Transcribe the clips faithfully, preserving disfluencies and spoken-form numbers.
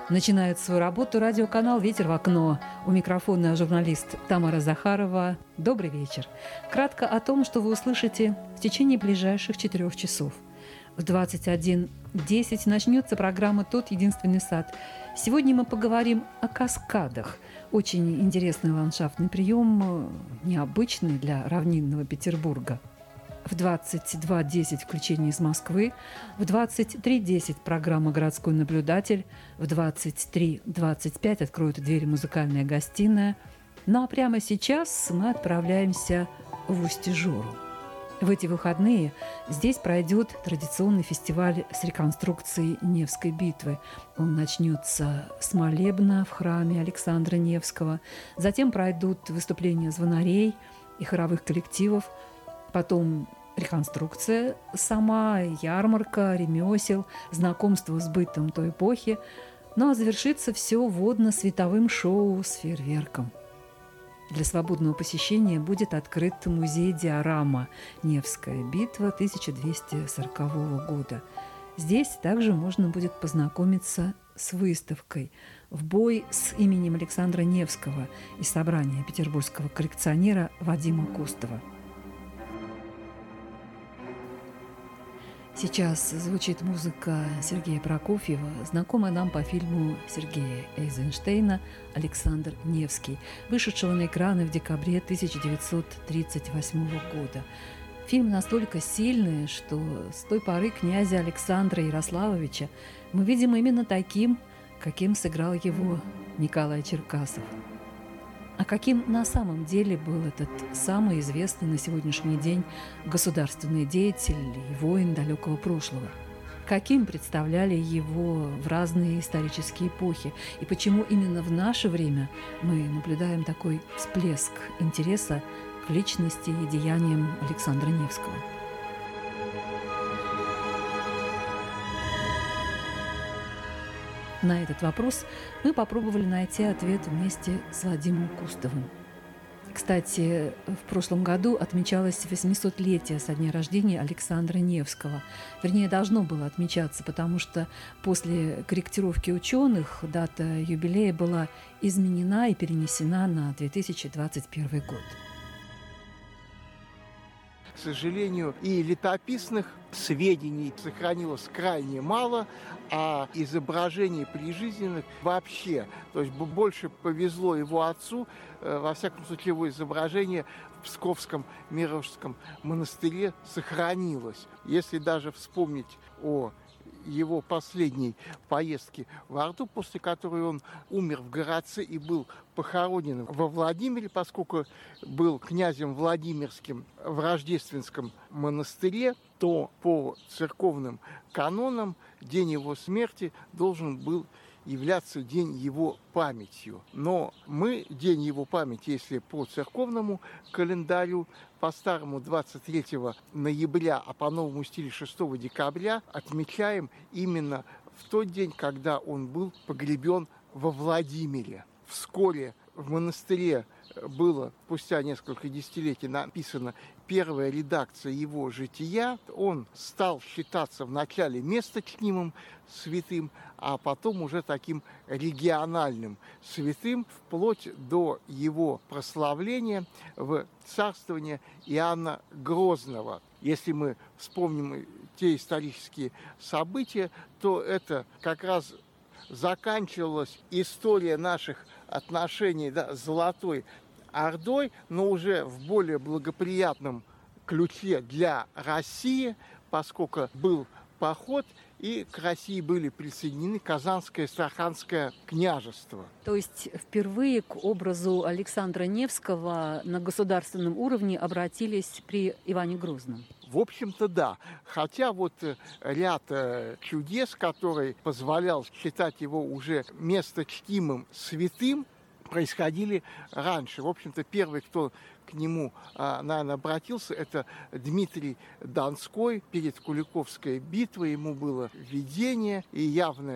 Начинает свою работу радиоканал «Ветер в окно». У микрофона журналист Тамара Захарова. Добрый вечер. Кратко о том, что вы услышите в течение ближайших четырех часов. В двадцать один десять начнется программа «Тот единственный сад». Сегодня мы поговорим о каскадах. Очень интересный ландшафтный прием, необычный для равнинного Петербурга. В двадцать два десять включение из Москвы, в двадцать три десять программа «Городской наблюдатель», в двадцать три двадцать пять откроют двери музыкальная гостиная. Ну а прямо сейчас мы отправляемся в Устье-Жору. В эти выходные здесь пройдет традиционный фестиваль с реконструкцией Невской битвы. Он начнется с молебна в храме Александра Невского. Затем пройдут выступления звонарей и хоровых коллективов. Потом реконструкция сама, ярмарка, ремесел, знакомство с бытом той эпохи. Ну а завершится все водно-световым шоу с фейерверком. Для свободного посещения будет открыт музей «Диорама. Невская битва тысяча двести сорокового года». Здесь также можно будет познакомиться с выставкой «В бой с именем Александра Невского» из собрания петербургского коллекционера Вадима Кустова. Сейчас звучит музыка Сергея Прокофьева, знакомая нам по фильму Сергея Эйзенштейна «Александр Невский», вышедшего на экраны в декабре тысяча девятьсот тридцать восьмого года. Фильм настолько сильный, что с той поры князя Александра Ярославовича мы видим именно таким, каким сыграл его Николай Черкасов. А каким на самом деле был этот самый известный на сегодняшний день государственный деятель и воин далекого прошлого? Каким представляли его в разные исторические эпохи? И почему именно в наше время мы наблюдаем такой всплеск интереса к личности и деяниям Александра Невского? На этот вопрос мы попробовали найти ответ вместе с Вадимом Кустовым. Кстати, в прошлом году отмечалось восьмисотлетие со дня рождения Александра Невского. Вернее, должно было отмечаться, потому что после корректировки ученых дата юбилея была изменена и перенесена на две тысячи двадцать первый год. К сожалению, и летописных сведений сохранилось крайне мало, а изображений прижизненных вообще. То есть больше повезло его отцу, во всяком случае, его изображение в Псковском Мировском монастыре сохранилось. Если даже вспомнить о его последней поездки в Орду, после которой он умер в Городце и был похоронен во Владимире, поскольку был князем Владимирским в Рождественском монастыре, то по церковным канонам день его смерти должен был являться день его памятью. Но мы день его памяти, если по церковному календарю, по-старому двадцать третьего ноября, а по новому стилю шестого декабря, отмечаем именно в тот день, когда он был погребен во Владимире. Вскоре в монастыре было, спустя несколько десятилетий, написана первая редакция его жития. Он стал считаться вначале месточнимым святым, а потом уже таким региональным святым, вплоть до его прославления в царствование Иоанна Грозного. Если мы вспомним те исторические события, то это как раз заканчивалась история наших отношений, да, с Золотой Ордой, но уже в более благоприятном ключе для России, поскольку был поход, и к России были присоединены Казанское и Астраханское княжество. То есть впервые к образу Александра Невского на государственном уровне обратились при Иване Грозном? В общем-то, да. Хотя вот ряд чудес, который позволял считать его уже месточтимым святым, происходили раньше. В общем-то, первый, кто к нему, наверное, обратился, это Дмитрий Донской. Перед Куликовской битвой ему было видение и явное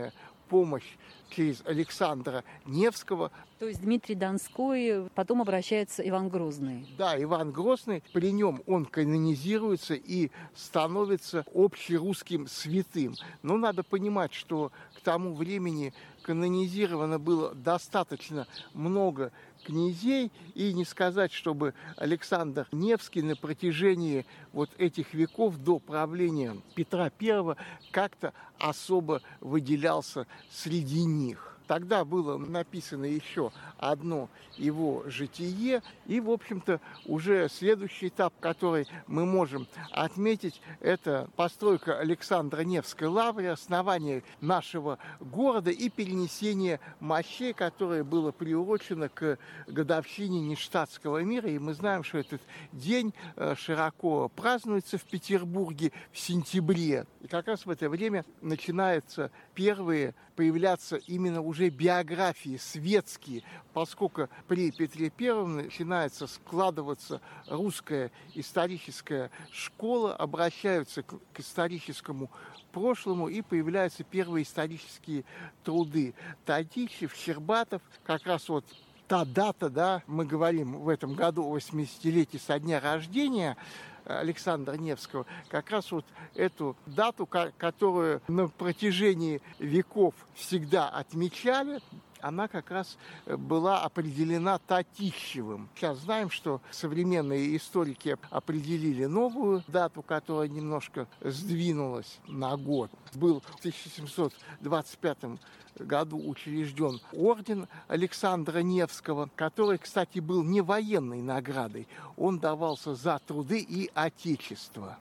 помощь через Александра Невского. То есть Дмитрий Донской, потом обращается Иван Грозный. Да, Иван Грозный, при нем он канонизируется и становится общерусским святым. Но надо понимать, что к тому времени канонизировано было достаточно много князей, и не сказать, чтобы Александр Невский на протяжении вот этих веков до правления Петра Первого как-то особо выделялся среди них. Тогда было написано еще одно его житие, и, в общем-то, уже следующий этап, который мы можем отметить, это постройка Александра Невской лавры, основание нашего города и перенесение мощей, которое было приурочено к годовщине Ништадтского мира. И мы знаем, что этот день широко празднуется в Петербурге в сентябре. И как раз в это время начинаются первые появляться именно уже биографии светские, поскольку при Петре Первом начинается складываться русская историческая школа, обращаются к, к историческому прошлому, и появляются первые исторические труды. Татищев, Щербатов, как раз вот та дата, да, мы говорим в этом году о восьмидесятилетии со дня рождения Александра Невского, как раз вот эту дату, которую на протяжении веков всегда отмечали, она как раз была определена Татищевым. Сейчас знаем, что современные историки определили новую дату, которая немножко сдвинулась на год. Был в тысяча семьсот двадцать пятом году учрежден орден Александра Невского, который, кстати, был не военной наградой. Он давался за труды и отечество.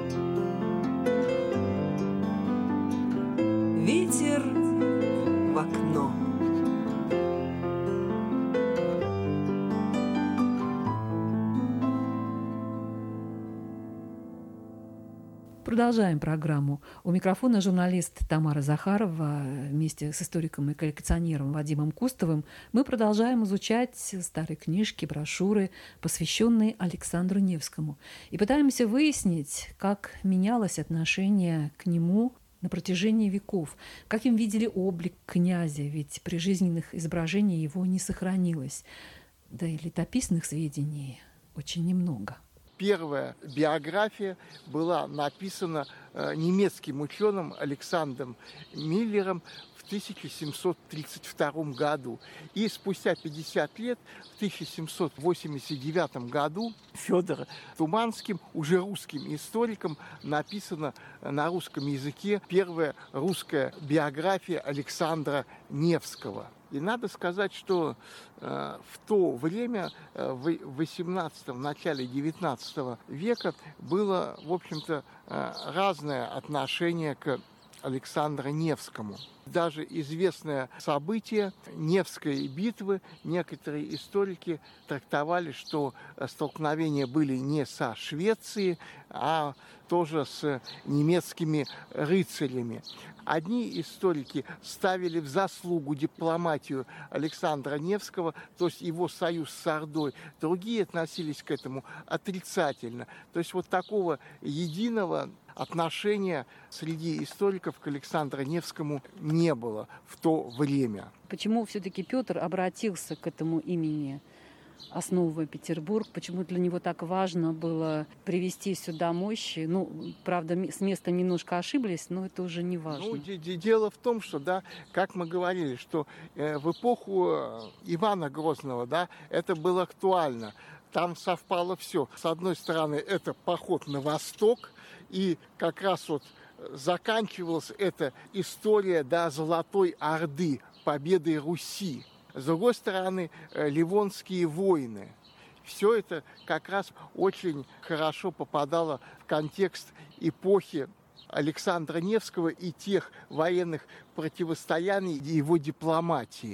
Ветер в окно. Продолжаем программу. У микрофона журналист Тамара Захарова. Вместе с историком и коллекционером Вадимом Кустовым мы продолжаем изучать старые книжки, брошюры, посвященные Александру Невскому. И пытаемся выяснить, как менялось отношение к нему на протяжении веков, как им видели облик князя, ведь прижизненных изображений его не сохранилось. Да и летописных сведений очень немного. Первая биография была написана немецким ученым Александром Миллером в тысяча семьсот тридцать втором году. И спустя пятьдесят лет, в тысяча семьсот восемьдесят девятом году, Федором Туманским, уже русским историком, написана на русском языке первая русская биография Александра Невского. И надо сказать, что э, в то время, э, в восемнадцатом, начале девятнадцатого века, было, в общем-то, э, разное отношение к Александру Невскому. Даже известное событие Невской битвы некоторые историки трактовали, что столкновения были не со Швецией, а тоже с немецкими рыцарями. Одни историки ставили в заслугу дипломатию Александра Невского, то есть его союз с Ордой. Другие относились к этому отрицательно. То есть вот такого единого отношения среди историков к Александру Невскому не было в то время. Почему все-таки Петр обратился к этому имени, основывая Петербург? Почему для него так важно было привести сюда мощи? Ну, правда, с местом немножко ошиблись, но это уже не важно. Ну, дело в том, что, да, как мы говорили, что э, в эпоху Ивана Грозного, да, это было актуально. Там совпало все. С одной стороны, это поход на восток, и как раз вот заканчивалась эта история, да, Золотой Орды, победы Руси. С другой стороны, Ливонские войны. Все это как раз очень хорошо попадало в контекст эпохи Александра Невского и тех военных противостояний его дипломатии.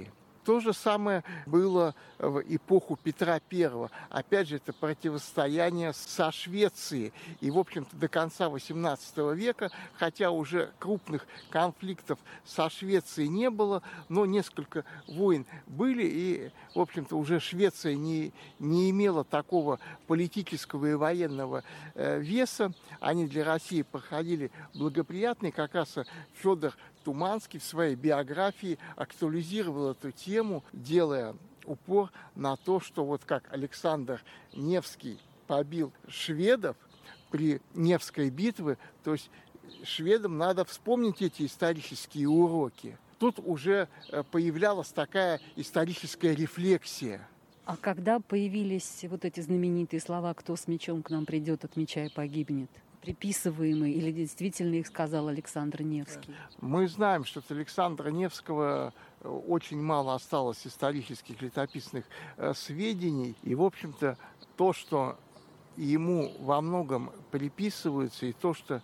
То же самое было в эпоху Петра Первого. Опять же, это противостояние со Швецией. И, в общем-то, до конца восемнадцатого века, хотя уже крупных конфликтов со Швецией не было, но несколько войн были, и, в общем-то, уже Швеция не, не имела такого политического и военного э, веса. Они для России проходили благоприятные. Как раз Федор Туманский в своей биографии актуализировал эту тему, делая упор на то, что вот как Александр Невский побил шведов при Невской битве, то есть шведам надо вспомнить эти исторические уроки. Тут уже появлялась такая историческая рефлексия. А когда появились вот эти знаменитые слова «кто с мечом к нам придет, от меча и погибнет», приписываемые, или действительно их сказал Александр Невский? Мы знаем, что от Александра Невского очень мало осталось исторических летописных сведений. И, в общем-то, то, что ему во многом приписывается, и то, что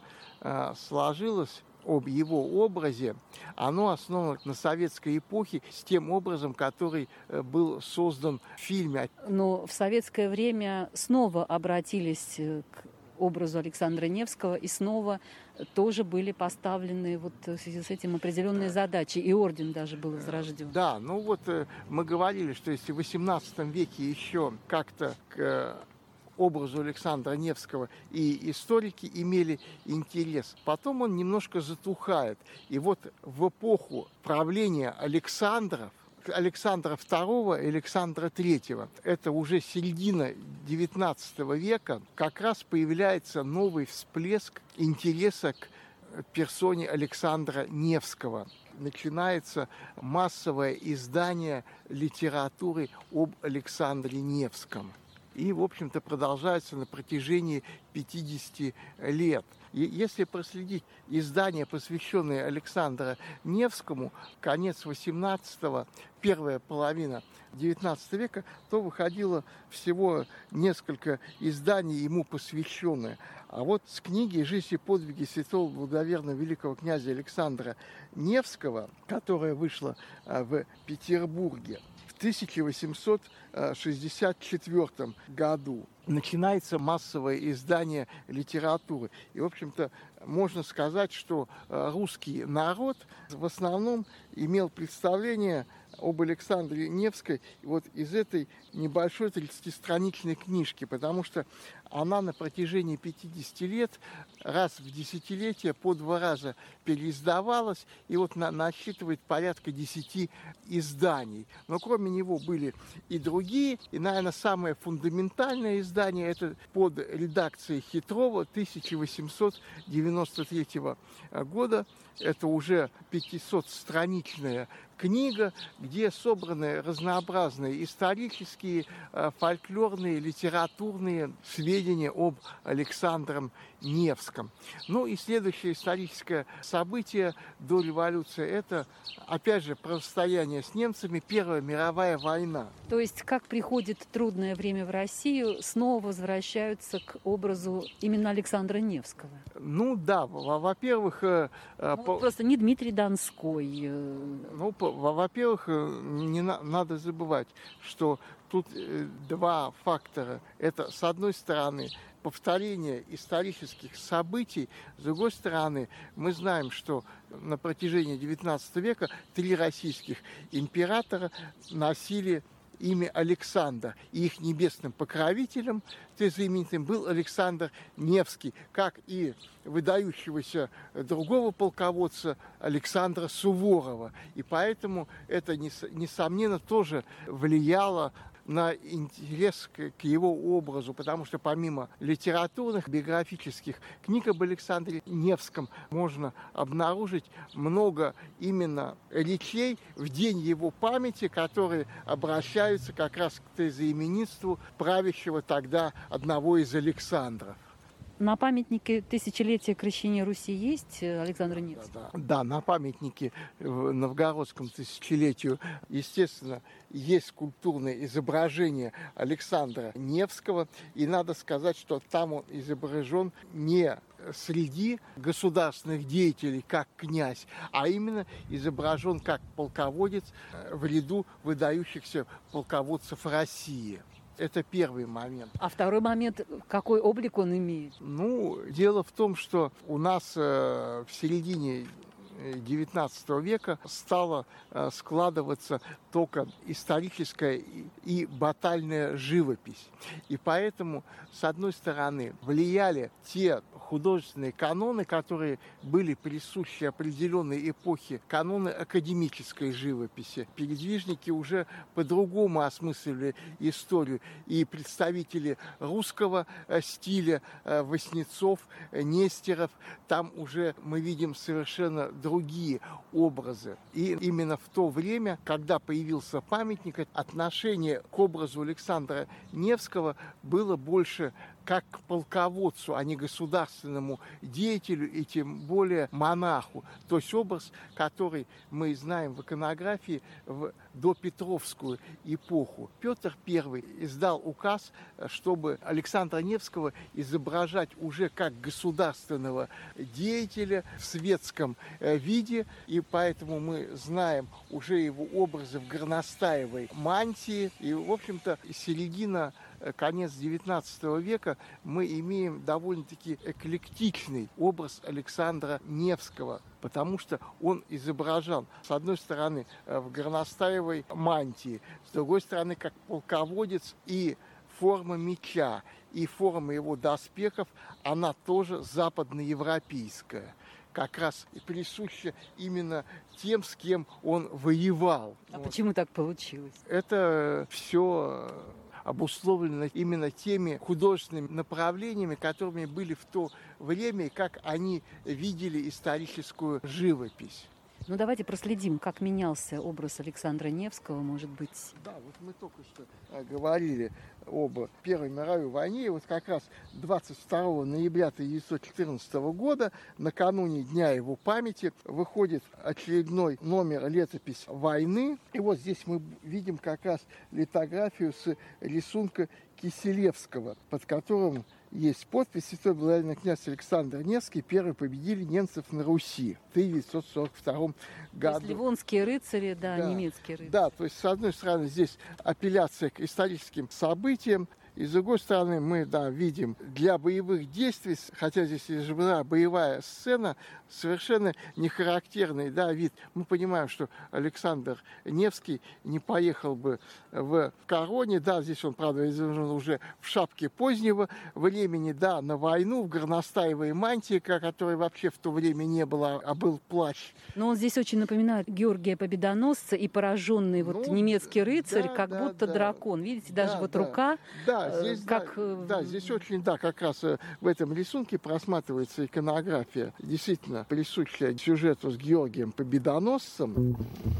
сложилось об его образе, оно основано на советской эпохе с тем образом, который был создан в фильме. Но в советское время снова обратились к образу Александра Невского, и снова тоже были поставлены вот в связи с этим определенные задачи, и орден даже был возрожден. Да, ну вот мы говорили, что если в восемнадцатом веке еще как-то к образу Александра Невского и историки имели интерес, потом он немножко затухает. И вот в эпоху правления Александров, Александра Второго и Александра Третьего, это уже середина девятнадцатого века, как раз появляется новый всплеск интереса к персоне Александра Невского. Начинается массовое издание литературы об Александре Невском. И, в общем-то, продолжается на протяжении пятидесяти лет. И если проследить издания, посвященные Александру Невскому, конец восемнадцатого, первая половина девятнадцатого века, то выходило всего несколько изданий ему посвященных. А вот с книги «Жизнь и подвиги святого благоверного великого князя Александра Невского», которая вышла в Петербурге в тысяча восемьсот шестьдесят четвёртом году, начинается массовое издание литературы. И, в общем-то, можно сказать, что русский народ в основном имел представление об Александре Невской вот из этой небольшой тридцатистраничной книжки, потому что она на протяжении пятидесяти лет раз в десятилетие по два раза переиздавалась и вот на, насчитывает порядка десяти изданий. Но кроме него были и другие, и, наверное, самое фундаментальное издание это под редакцией Хитрова тысяча восемьсот девяносто третьего года. Это уже пятисотстраничная книга, где собраны разнообразные исторические, фольклорные, литературные сведения об Александре Невском. Ну и следующее историческое событие до революции – это, опять же, противостояние с немцами, Первая мировая война. То есть, как приходит трудное время в Россию, снова возвращаются к образу именно Александра Невского? Ну да, во-первых… Ну, просто не Дмитрий Донской. Ну, во-первых, не на- надо забывать, что тут два фактора. Это, с одной стороны, повторение исторических событий. С другой стороны, мы знаем, что на протяжении девятнадцатого века три российских императора носили имя Александр. И их небесным покровителем, знаменитым, был Александр Невский, как и выдающегося другого полководца Александра Суворова. И поэтому это, несомненно, тоже влияло на интерес к, к его образу, потому что помимо литературных, биографических книг об Александре Невском можно обнаружить много именно речей в день его памяти, которые обращаются как раз к тезоименитству правящего тогда одного из Александров. На памятнике тысячелетия крещения Руси есть Александр Невский? Да, да. Да, на памятнике в новгородском тысячелетию, естественно, есть скульптурное изображение Александра Невского. И надо сказать, что там он изображен не среди государственных деятелей, как князь, а именно изображен как полководец в ряду выдающихся полководцев России. Это первый момент. А второй момент, какой облик он имеет? Ну, дело в том, что у нас э, в середине девятнадцатого века стала э, складываться только историческая и, и батальная живопись. И поэтому, с одной стороны, влияли те художественные каноны, которые были присущи определенной эпохе, каноны академической живописи. Передвижники уже по-другому осмысливали историю. И представители русского стиля, Васнецов, Нестеров, там уже мы видим совершенно другие образы. И именно в то время, когда появился памятник, отношение к образу Александра Невского было больше как к полководцу, а не государственному деятелю и тем более монаху. То есть образ, который мы знаем в иконографии в допетровскую эпоху. Петр Первый издал указ, чтобы Александра Невского изображать уже как государственного деятеля в светском виде, и поэтому мы знаем уже его образы в горностаевой мантии. И, в общем-то, середина конец девятнадцатого века мы имеем довольно-таки эклектичный образ Александра Невского, потому что он изображен, с одной стороны, в горностаевой мантии, с другой стороны, как полководец, и форма меча, и форма его доспехов, она тоже западноевропейская, как раз присуща именно тем, с кем он воевал. А вот. Почему так получилось? Это все обусловлено именно теми художественными направлениями, которыми были в то время, и как они видели историческую живопись. Ну, давайте проследим, как менялся образ Александра Невского, может быть. Да, вот мы только что говорили об Первой мировой войне. И вот как раз двадцать второго ноября тысяча девятьсот четырнадцатого года, накануне Дня его памяти, выходит очередной номер летопись войны. И вот здесь мы видим как раз литографию с рисунка Киселевского, под которым есть подпись: святой благоверный князь Александр Невский первый победили немцев на Руси в тысяча девятьсот сорок втором году. То есть ливонские рыцари, да, да, немецкие рыцари. Да, то есть, с одной стороны, здесь апелляция к историческим событиям, и с другой стороны, мы, да, видим для боевых действий, хотя здесь изображена боевая сцена, совершенно не характерный, да, вид. Мы понимаем, что Александр Невский не поехал бы в короне, да, здесь он, правда, изображен уже в шапке позднего времени, да, на войну, в горностаевой мантии, которой вообще в то время не было, а был плащ. Но он здесь очень напоминает Георгия Победоносца, и пораженный вот ну, немецкий рыцарь, да, как да, будто да. дракон. Видите, даже да, вот да. рука... Да. Здесь, как... да, да, здесь очень, да, как раз в этом рисунке просматривается иконография, действительно присущая сюжету с Георгием Победоносцем.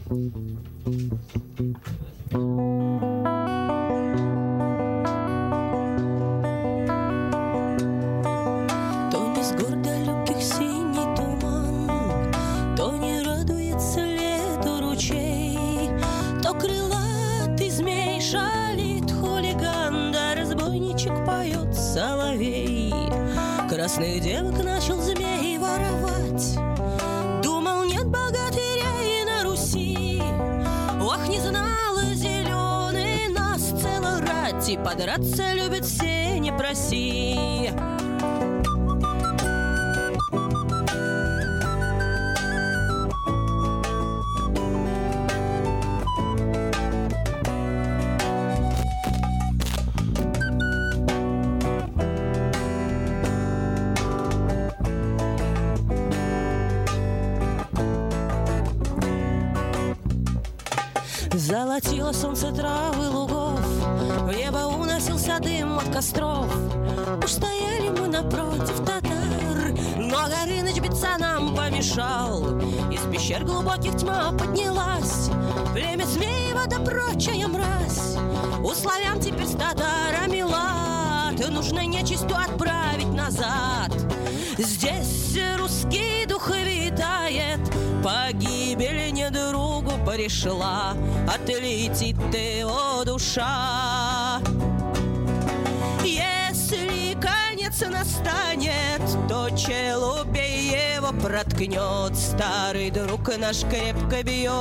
То не с гор далеких синий туман, то не радуется лету ручей, то крылатый змей шалит хулиган, да разбойничек поет соловей. Красных девок начал змей воровать, думал, нет богатырей на Руси. Ох, не знала зеленый нас целая рать, и подраться любят все, не проси. Золотило солнце травы лугов, в небо уносился дым от костров. Уж стояли мы напротив татар, но Горыныч биться нам помешал. Из пещер глубоких тьма поднялась, племя Змеева да прочая мразь. У славян теперь с татарами лад, нужно нечисту отправить назад. Здесь русский дух витает, погибель недругу пришла, отлетит ты, о душа. Если конец настанет, то челубей его проткнет, старый друг наш крепко бьет.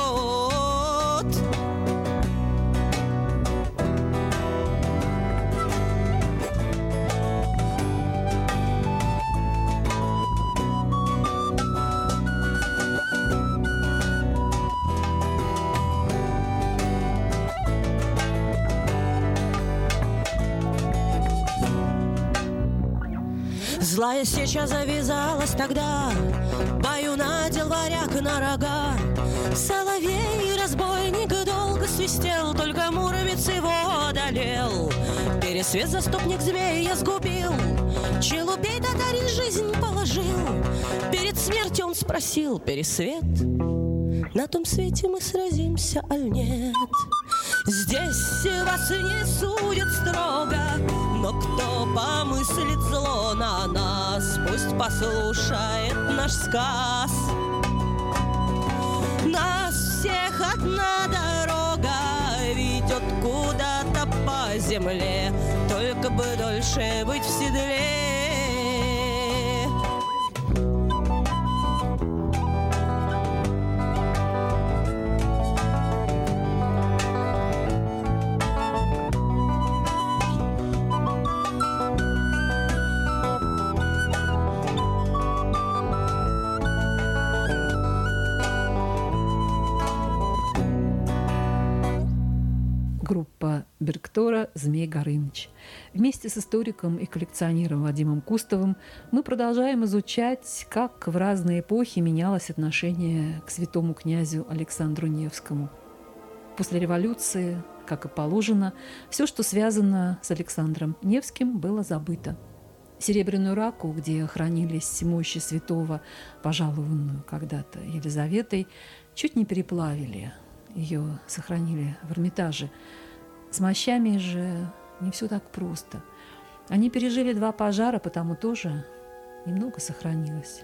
Злая сеча завязалась тогда, бою надел варяг на рога. Соловей, разбойник, долго свистел, только муромец его одолел. Пересвет заступник змея сгубил, челубей татарин жизнь положил. Перед смертью он спросил: Пересвет, на том свете мы сразимся, аль нет? Здесь вас не судят строго, но кто помыслит зло на нас, пусть послушает наш сказ. Нас всех одна дорога ведет куда-то по земле, только бы дольше быть в седле. Группа Берктора «Змей Горыныч». Вместе с историком и коллекционером Вадимом Кустовым мы продолжаем изучать, как в разные эпохи менялось отношение к святому князю Александру Невскому. После революции, как и положено, все, что связано с Александром Невским, было забыто. Серебряную раку, где хранились мощи святого, пожалованную когда-то Елизаветой, чуть не переплавили. Ее сохранили в Эрмитаже. С мощами же не все так просто. Они пережили два пожара, потому тоже немного сохранилось.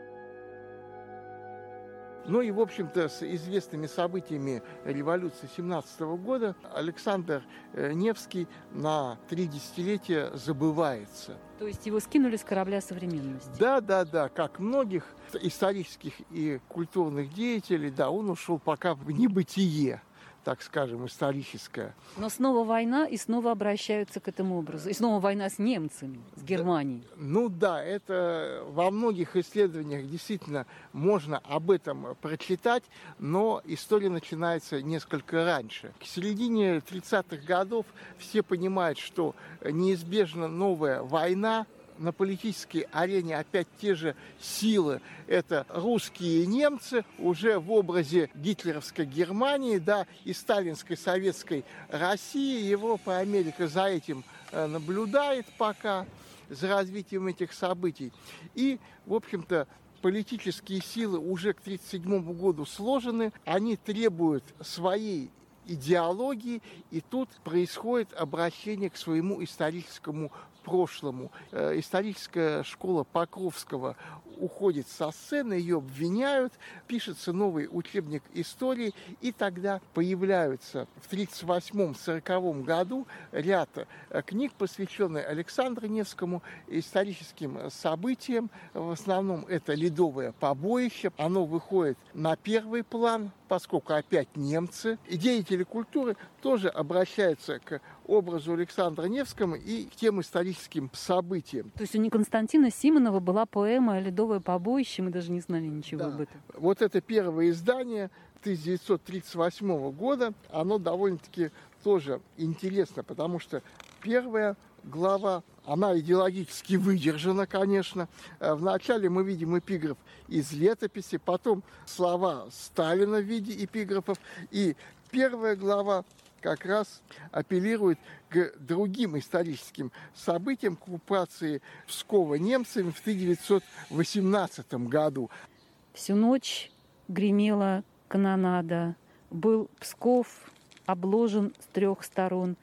Ну и, в общем-то, с известными событиями революции семнадцатого года Александр Невский на три десятилетия забывается. То есть его скинули с корабля современности? Да, да, да. Как многих исторических и культурных деятелей, да, он ушел пока в небытие, так скажем, историческое. Но снова война, и снова обращаются к этому образу. И снова война с немцами, с Германией. Ну да, это во многих исследованиях действительно можно об этом прочитать, но история начинается несколько раньше. К середине тридцатых годов все понимают, что неизбежна новая война. На политической арене опять те же силы. Это русские и немцы уже в образе гитлеровской Германии, да, и сталинской советской России. Европа и Америка за этим наблюдает пока, за развитием этих событий. И, в общем-то, политические силы уже к тридцать седьмому году сложены. Они требуют своей идеологии, и тут происходит обращение к своему историческому прошлому. Историческая школа Покровского уходит со сцены, ее обвиняют, пишется новый учебник истории, и тогда появляются в тридцать восьмом — сороковом году ряд книг, посвященных Александру Невскому, историческим событиям. В основном это «Ледовое побоище». Оно выходит на первый план, поскольку опять немцы. И деятели культуры тоже обращаются к образу Александра Невского и к тем историческим событиям. То есть у Константина Симонова была поэма «Ледовое побоище», мы даже не знали ничего да. об этом. Вот это первое издание тысяча девятьсот тридцать восьмого года, оно довольно-таки тоже интересно, потому что первая глава, она идеологически выдержана, конечно. Вначале мы видим эпиграф из летописи, потом слова Сталина в виде эпиграфов, и первая глава как раз апеллирует к другим историческим событиям, к оккупации Пскова немцами в тысяча девятьсот восемнадцатом году. Всю ночь гремела канонада, был Псков обложен с трех сторон.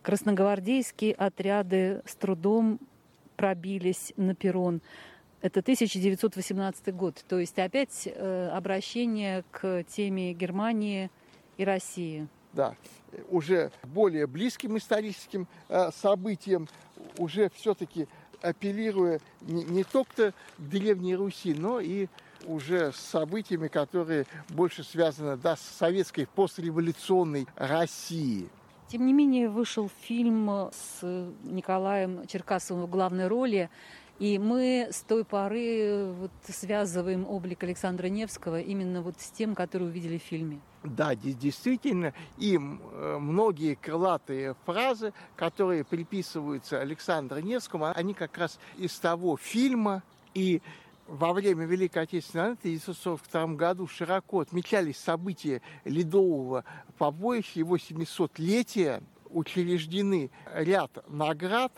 Красногвардейские отряды с трудом пробились на перрон. Это тысяча девятьсот восемнадцатый год. То есть опять э, обращение к теме Германии и России. Да, уже более близким историческим э, событиям, уже все-таки апеллируя не, не только к Древней Руси, но и уже с событиями, которые больше связаны, да, с советской постреволюционной Россией. Тем не менее, вышел фильм с Николаем Черкасовым в главной роли, и мы с той поры вот связываем облик Александра Невского именно вот с тем, который увидели в фильме. Да, действительно, и многие крылатые фразы, которые приписываются Александру Невскому, они как раз из того фильма. И во время Великой Отечественной войны в тысяча девятьсот сорок втором году широко отмечались события Ледового побоища, его семисотлетия, учреждены ряд наград,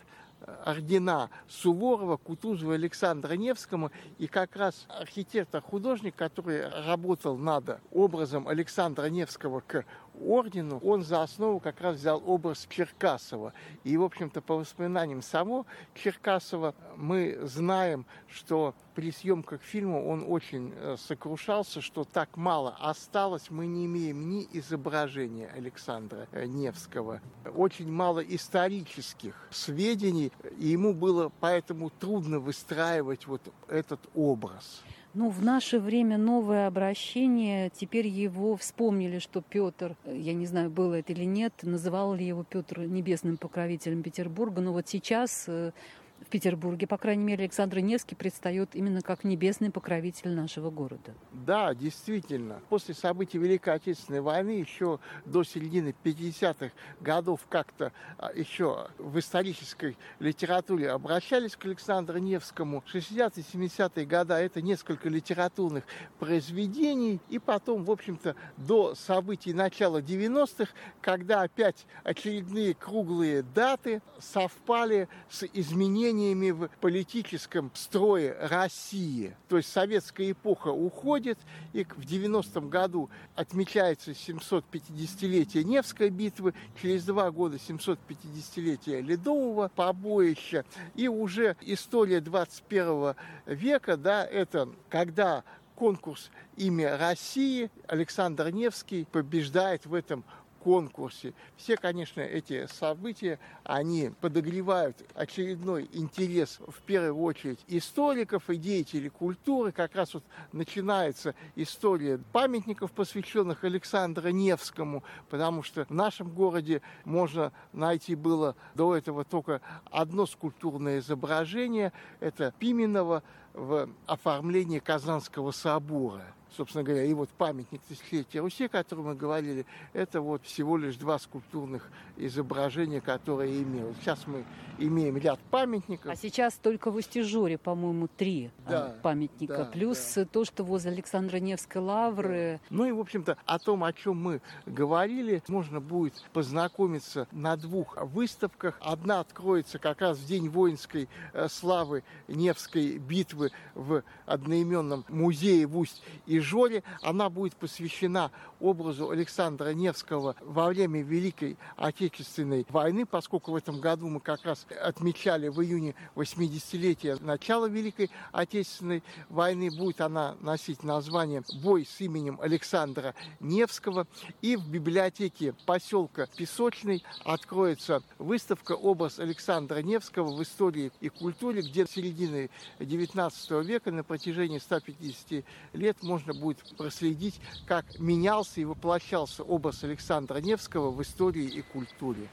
ордена Суворова, Кутузова, Александра Невскому. И как раз архитектор-художник, который работал над образом Александра Невского к ордену, он за основу как раз взял образ Черкасова. И, в общем-то, по воспоминаниям самого Черкасова мы знаем, что при съемках фильма он очень сокрушался, что так мало осталось, мы не имеем ни изображения Александра Невского, очень мало исторических сведений, и ему было поэтому трудно выстраивать вот этот образ. Ну, в наше время новое обращение, теперь его вспомнили, что Петр, я не знаю, было это или нет, называл ли его Петр небесным покровителем Петербурга, но вот сейчас в Петербурге, по крайней мере, Александр Невский предстает именно как небесный покровитель нашего города. Да, действительно. После событий Великой Отечественной войны еще до середины пятидесятых годов как-то еще в исторической литературе обращались к Александру Невскому. шестидесятые, семидесятые годы это несколько литературных произведений. И потом, в общем-то, до событий начала девяностых, когда опять очередные круглые даты совпали с изменениями в политическом строе России. То есть советская эпоха уходит, и в девяностом году отмечается семисотпятидесятилетие Невской битвы, через два года семисотпятидесятилетие Ледового побоища, и уже история двадцать первого века, да, это когда конкурс «Имя России», Александр Невский побеждает в этом конкурсе. Все, конечно, эти события, они подогревают очередной интерес, в первую очередь, историков и деятелей культуры. Как раз вот начинается история памятников, посвященных Александру Невскому, потому что в нашем городе можно найти было до этого только одно скульптурное изображение. Это Пименова в оформлении Казанского собора. Собственно говоря, и вот памятник тысячелетия Руси, о котором мы говорили, это вот всего лишь два скульптурных изображения, которые имелось. Сейчас мы имеем ряд памятников. А сейчас только в Устюжоре, по-моему, три да, памятника. Да, плюс да. то, что возле Александра Невской лавры. Да. Ну и, в общем-то, о том, о чем мы говорили, можно будет познакомиться на двух выставках. Одна откроется как раз в день воинской славы Невской битвы в одноименном музее в Усть-Ижоре. Она будет посвящена образу Александра Невского во время Великой Отечественной войны, поскольку в этом году мы как раз отмечали в июне восьмидесятилетие начала Великой Отечественной войны. Будет она носить название «Бой с именем Александра Невского». И в библиотеке поселка Песочный откроется выставка «Образ Александра Невского в истории и культуре», где с середины девятнадцатого века на протяжении ста пятидесяти лет можно будет проследить, как менялся и воплощался образ Александра Невского в истории и культуре.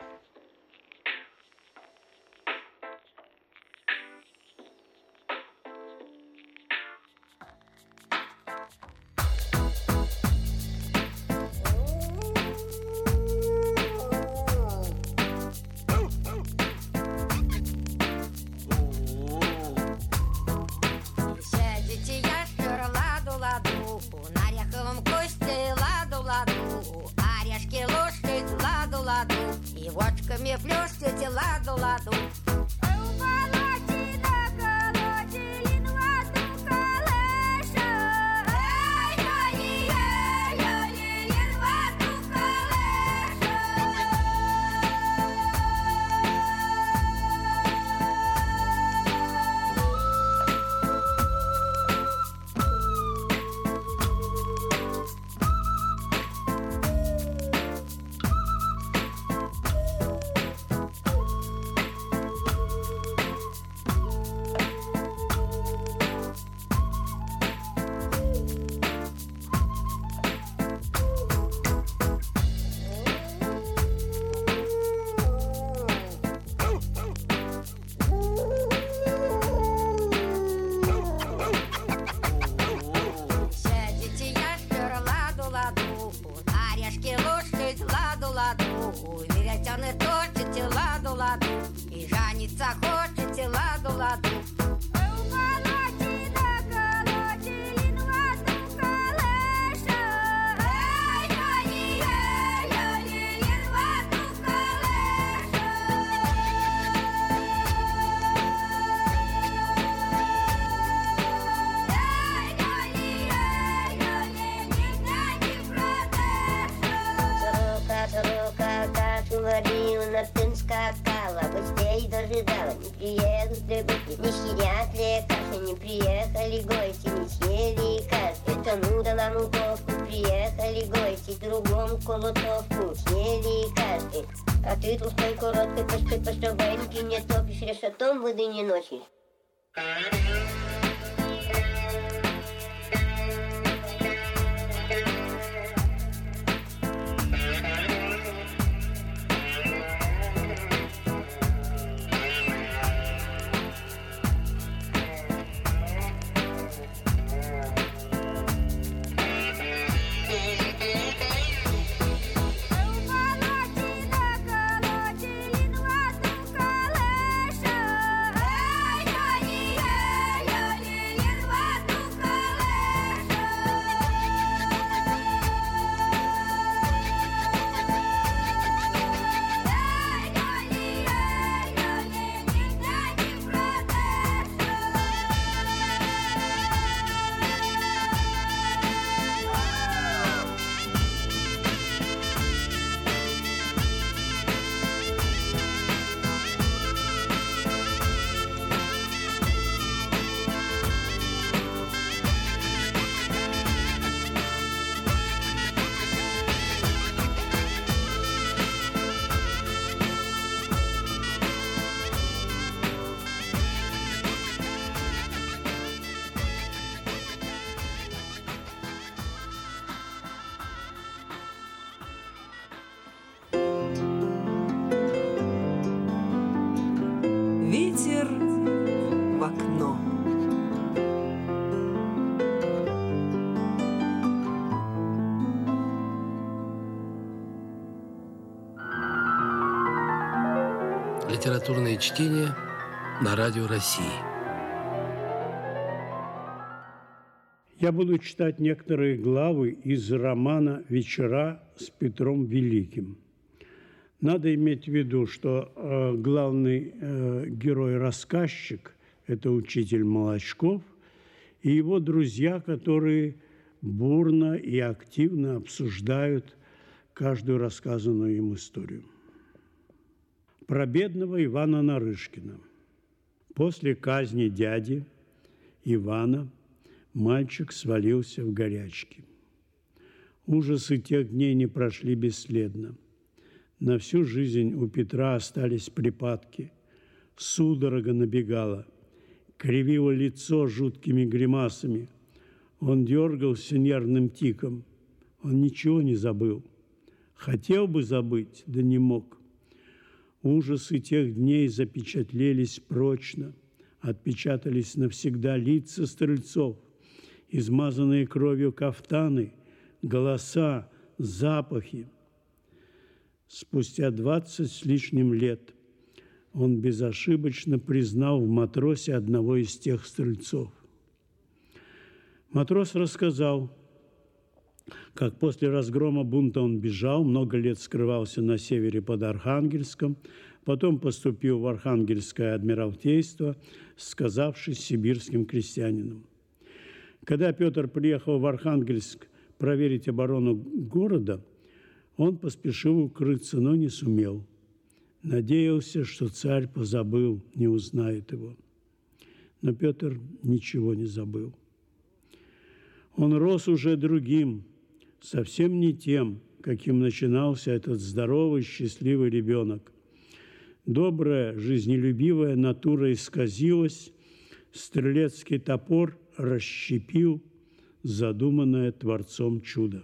И водками плюшкайте ладу-ладу. мои дожидала. Не приедут ли гости, не съедят ли каши, не приехали гости, не съели каши. Это нуда на нудовку, приехали гости, другом колотовку, съели каши. А ты тут стой короткой, постой, постой, баинки не топишь, решетом воды не носишь. Ветер в окно. Литературное чтение на Радио России. Я буду читать некоторые главы из романа «Вечера с Петром Великим». Надо иметь в виду, что э, главный э, герой-рассказчик – это учитель Молочков и его друзья, которые бурно и активно обсуждают каждую рассказанную им историю. Про бедного Ивана Нарышкина. После казни дяди Ивана мальчик свалился в горячке. Ужасы тех дней не прошли бесследно. На всю жизнь у Петра остались припадки. Судорога набегала, кривило лицо жуткими гримасами. Он дергался нервным тиком. Он ничего не забыл. Хотел бы забыть, да не мог. Ужасы тех дней запечатлелись прочно, отпечатались навсегда лица стрельцов, измазанные кровью кафтаны, голоса, запахи. Спустя двадцать с лишним лет он безошибочно признал в матросе одного из тех стрельцов. Матрос рассказал, как после разгрома бунта он бежал, много лет скрывался на севере под Архангельском, потом поступил в Архангельское адмиралтейство, сказавшись сибирским крестьянином. Когда Петр приехал в Архангельск проверить оборону города, он поспешил укрыться, но не сумел. Надеялся, что царь позабыл, не узнает его. Но Петр ничего не забыл. Он рос уже другим, совсем не тем, каким начинался этот здоровый, счастливый ребенок. Добрая, жизнелюбивая натура исказилась, стрелецкий топор расщепил задуманное Творцом чудо.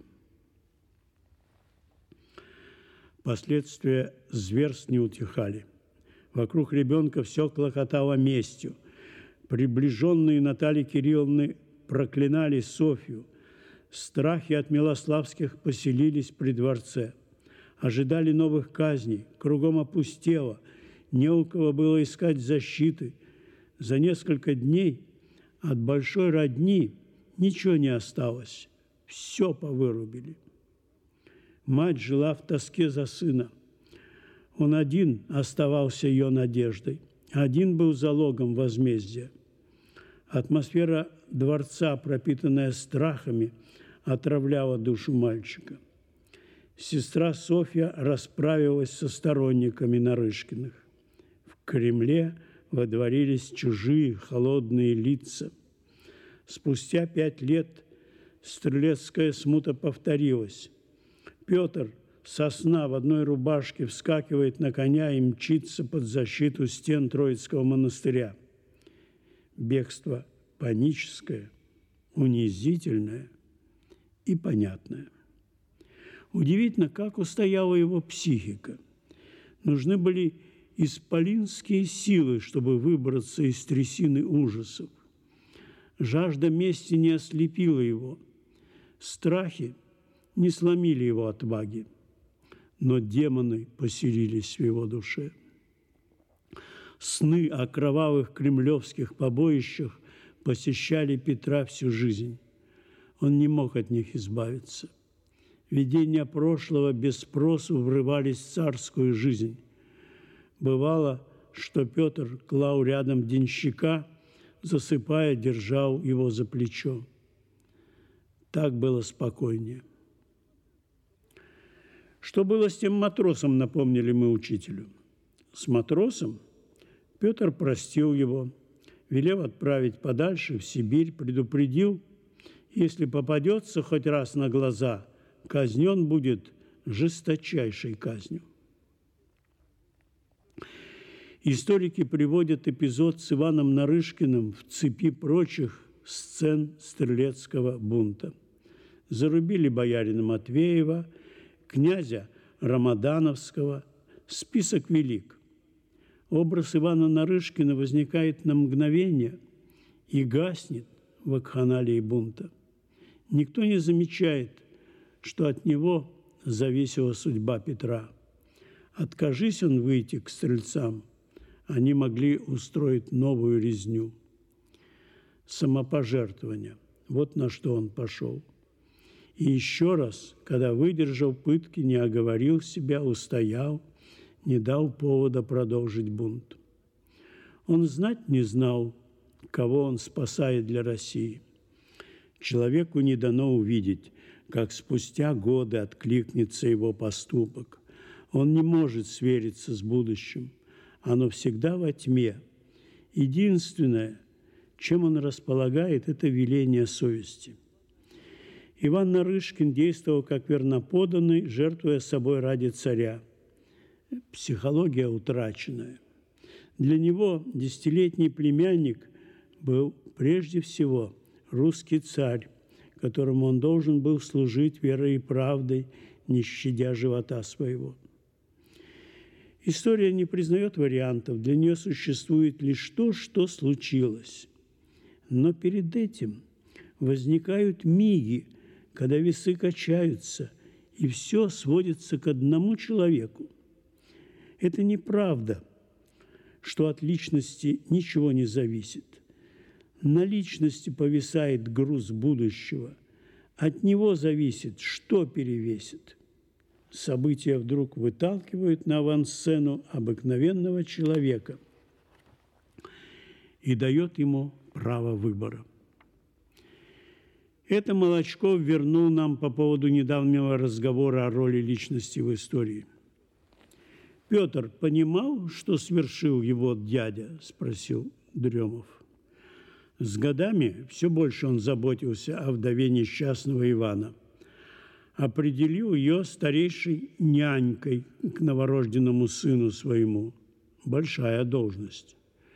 Последствия зверств не утихали. Вокруг ребенка все клокотало местью. Приближенные Натальи Кирилловны проклинали Софью. Страхи от Милославских поселились при дворце. Ожидали новых казней, кругом опустело. Не у кого было искать защиты. За несколько дней от большой родни ничего не осталось. Все повырубили. Мать жила в тоске за сына. Он один оставался ее надеждой. Один был залогом возмездия. Атмосфера дворца, пропитанная страхами, отравляла душу мальчика. Сестра Софья расправилась со сторонниками Нарышкиных. В Кремле водворились чужие холодные лица. Спустя пять лет стрелецкая смута повторилась. Петр со сна в одной рубашке вскакивает на коня и мчится под защиту стен Троицкого монастыря. Бегство паническое, унизительное и понятное. Удивительно, как устояла его психика. Нужны были исполинские силы, чтобы выбраться из трясины ужасов. Жажда мести не ослепила его. Страхи не сломили его отваги. Но демоны поселились в его душе. Сны о кровавых кремлевских побоищах посещали Петра всю жизнь. Он не мог от них избавиться. Видения прошлого без спросу врывались в царскую жизнь. Бывало, что Петр клал рядом денщика, засыпая, держал его за плечо. Так было спокойнее. Что было с тем матросом, напомнили мы учителю. С матросом Петр простил его, велел отправить подальше, в Сибирь, предупредил, если попадется хоть раз на глаза, казнен будет жесточайшей казнью. Историки приводят эпизод с Иваном Нарышкиным в цепи прочих сцен стрелецкого бунта. Зарубили боярина Матвеева, князя Рамадановского, список велик. Образ Ивана Нарышкина возникает на мгновение и гаснет в вакханалии бунта. Никто не замечает, что от него зависела судьба Петра. Откажись он выйти к стрельцам, они могли устроить новую резню. Самопожертвование. Вот на что он пошел. И еще раз, когда выдержал пытки, не оговорил себя, устоял, не дал повода продолжить бунт. Он знать не знал, кого он спасает для России. Человеку не дано увидеть, как спустя годы откликнется его поступок. Он не может свериться с будущим. Оно всегда во тьме. Единственное, чем он располагает, это веление совести. Иван Нарышкин действовал как верноподданный, жертвуя собой ради царя. Психология утраченная. Для него десятилетний племянник был прежде всего русский царь, которому он должен был служить верой и правдой, не щадя живота своего. История не признает вариантов, для нее существует лишь то, что случилось. Но перед этим возникают миги, когда весы качаются, и все сводится к одному человеку. Это неправда, что от личности ничего не зависит. На личности повисает груз будущего. От него зависит, что перевесит. События вдруг выталкивают на авансцену обыкновенного человека и дает ему право выбора. Это Молочков вернул нам по поводу недавнего разговора о роли личности в истории. «Петр понимал, что свершил его дядя?» – спросил Дрёмов. С годами все больше он заботился о вдове несчастного Ивана. Определил ее старейшей нянькой к новорожденному сыну своему. Большая должность.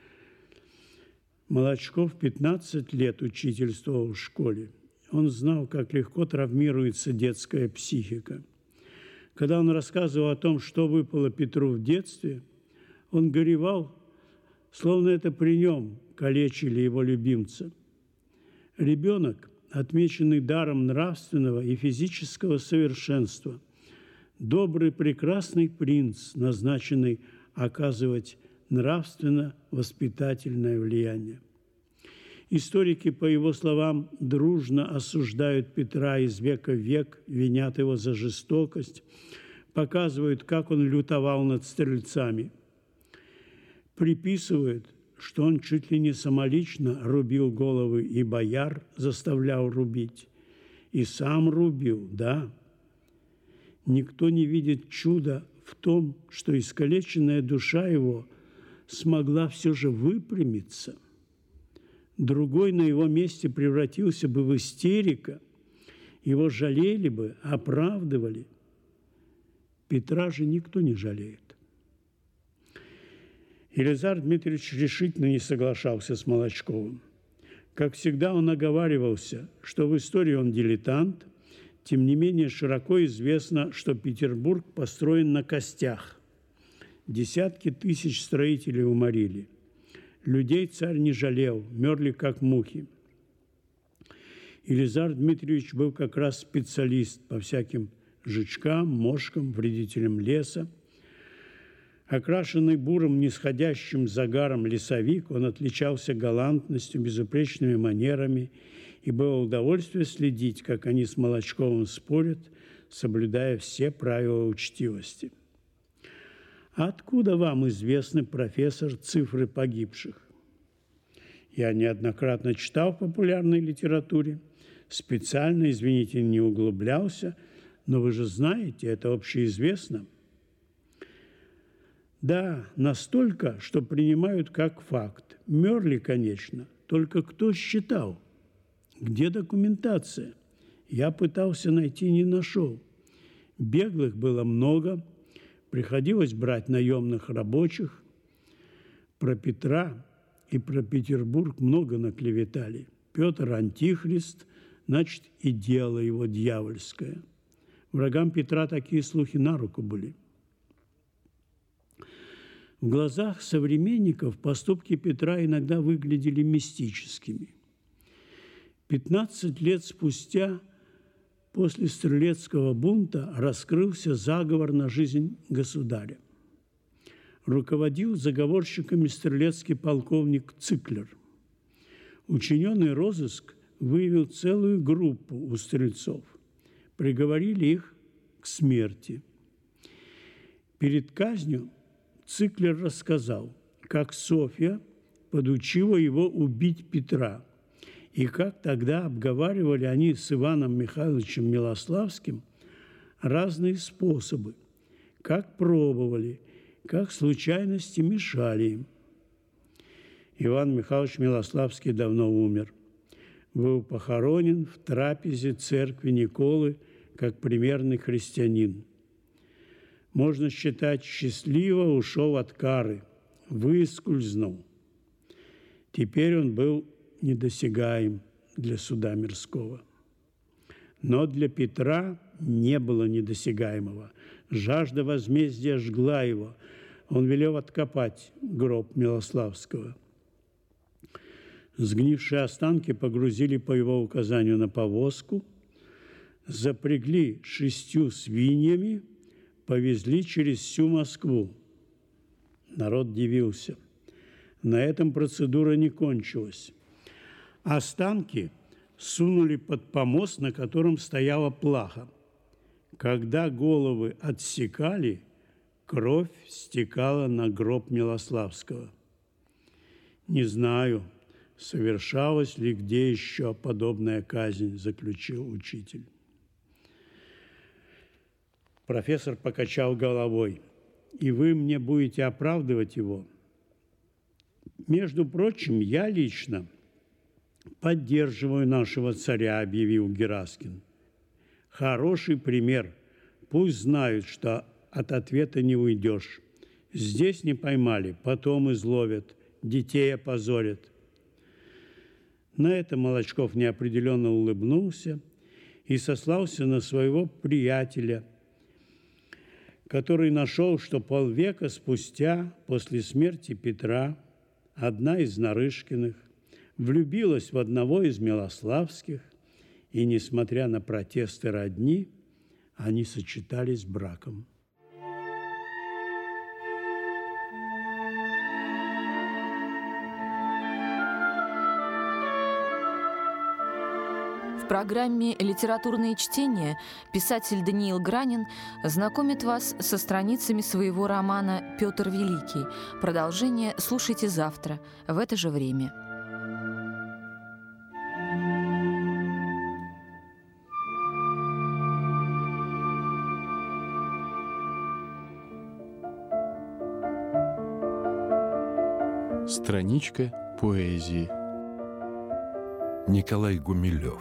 Молочков пятнадцать лет учительствовал в школе. Он знал, как легко травмируется детская психика. Когда он рассказывал о том, что выпало Петру в детстве, он горевал, словно это при нем калечили его любимца. Ребенок, отмеченный даром нравственного и физического совершенства, добрый, прекрасный принц, назначенный оказывать нравственно-воспитательное влияние. Историки, по его словам, дружно осуждают Петра из века в век, винят его за жестокость, показывают, как он лютовал над стрельцами. Приписывают, что он чуть ли не самолично рубил головы и бояр, заставлял рубить. И сам рубил, да. Никто не видит чуда в том, что искалеченная душа его смогла все же выпрямиться. Другой на его месте превратился бы в истерика. Его жалели бы, оправдывали. Петра же никто не жалеет. Елизар Дмитриевич решительно не соглашался с Молочковым. Как всегда, он оговаривался, что в истории он дилетант. Тем не менее, широко известно, что Петербург построен на костях. Десятки тысяч строителей уморили. Людей царь не жалел, мерли как мухи. Елизар Дмитриевич был как раз специалист по всяким жучкам, мошкам, вредителям леса. Окрашенный бурым нисходящим загаром лесовик, он отличался галантностью, безупречными манерами, и было удовольствие следить, как они с Молочковым спорят, соблюдая все правила учтивости. А откуда вам известны, профессор, цифры погибших? Я неоднократно читал в популярной литературе, специально, извините, не углублялся, но вы же знаете, это общеизвестно. Да, настолько, что принимают как факт. Мерли, конечно, только кто считал? Где документация? Я пытался найти, не нашел. Беглых было много, приходилось брать наемных рабочих. Про Петра и про Петербург много наклеветали. Петр антихрист, значит, и дело его дьявольское. Врагам Петра такие слухи на руку были. В глазах современников поступки Петра иногда выглядели мистическими. Пятнадцать лет спустя, после Стрелецкого бунта, раскрылся заговор на жизнь государя. Руководил заговорщиками стрелецкий полковник Циклер. Учиненный розыск выявил целую группу у стрельцов. Приговорили их к смерти. Перед казнью Циклер рассказал, как Софья подучила его убить Петра, и как тогда обговаривали они с Иваном Михайловичем Милославским разные способы, как пробовали, как случайности мешали им. Иван Михайлович Милославский давно умер. Был похоронен в трапезе церкви Николы как примерный христианин. Можно считать, счастливо ушел от кары, выскользнул. Теперь он был недосягаем для суда мирского. Но для Петра не было недосягаемого. Жажда возмездия жгла его. Он велел откопать гроб Милославского. Сгнившие останки погрузили по его указанию на повозку, запрягли шестью свиньями, повезли через всю Москву. Народ дивился. На этом процедура не кончилась. Останки сунули под помост, на котором стояла плаха. Когда головы отсекали, кровь стекала на гроб Милославского. Не знаю, совершалась ли где еще подобная казнь, заключил учитель. Профессор покачал головой. И вы мне будете оправдывать его? Между прочим, я лично поддерживаю нашего царя, объявил Гераскин. Хороший пример. Пусть знают, что от ответа не уйдешь. Здесь не поймали, потом изловят, детей опозорят. На это Молочков неопределенно улыбнулся и сослался на своего приятеля, который нашел, что полвека спустя, после смерти Петра, одна из Нарышкиных влюбилась в одного из Милославских, и, несмотря на протесты родни, они сочетались браком. В программе «Литературные чтения» писатель Даниил Гранин знакомит вас со страницами своего романа «Петр Великий». Продолжение слушайте завтра в это же время. Страничка поэзии. Николай Гумилев.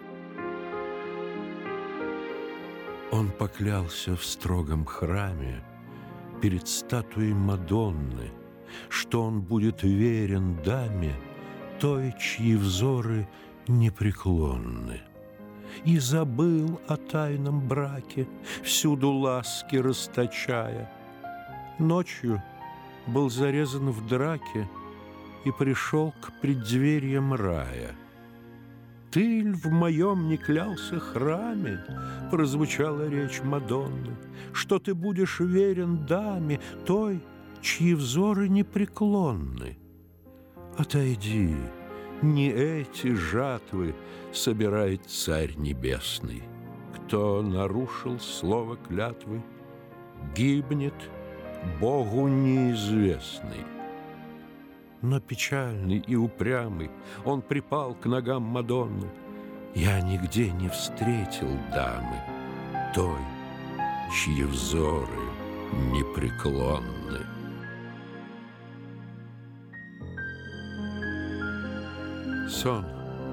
Он поклялся в строгом храме перед статуей Мадонны, что он будет верен даме, той, чьи взоры непреклонны. И забыл о тайном браке, всюду ласки расточая. Ночью был зарезан в драке и пришел к преддверьям рая. «Ты ль в моем не клялся храме?» — прозвучала речь Мадонны, «что ты будешь верен даме, той, чьи взоры непреклонны. Отойди, не эти жатвы собирает Царь Небесный. Кто нарушил слово клятвы, гибнет Богу неизвестный». Но печальный и упрямый он припал к ногам Мадонны. «Я нигде не встретил дамы, той, чьи взоры непреклонны». Сон.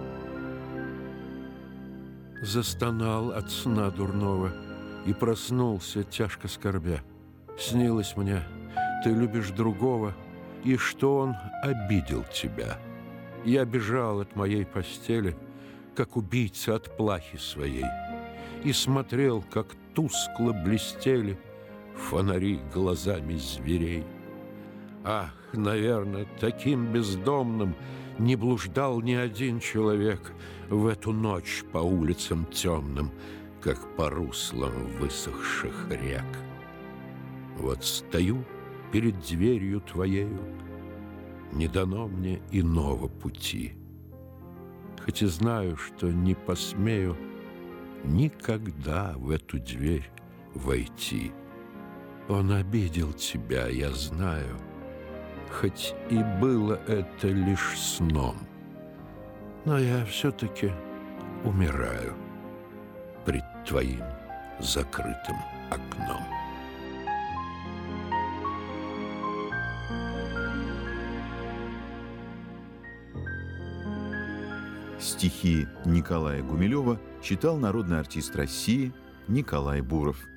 Застонал от сна дурного и проснулся, тяжко скорбя. Снилось мне, ты любишь другого, и что он обидел тебя. Я бежал от моей постели, как убийца от плахи своей, и смотрел, как тускло блестели фонари глазами зверей. Ах, наверное, таким бездомным не блуждал ни один человек в эту ночь по улицам темным, как по руслам высохших рек. Вот стою перед дверью твоею, не дано мне иного пути, хоть и знаю, что не посмею никогда в эту дверь войти. Он обидел тебя, я знаю, хоть и было это лишь сном, но я все-таки умираю пред твоим закрытым окном. Стихи Николая Гумилева читал народный артист России Николай Буров.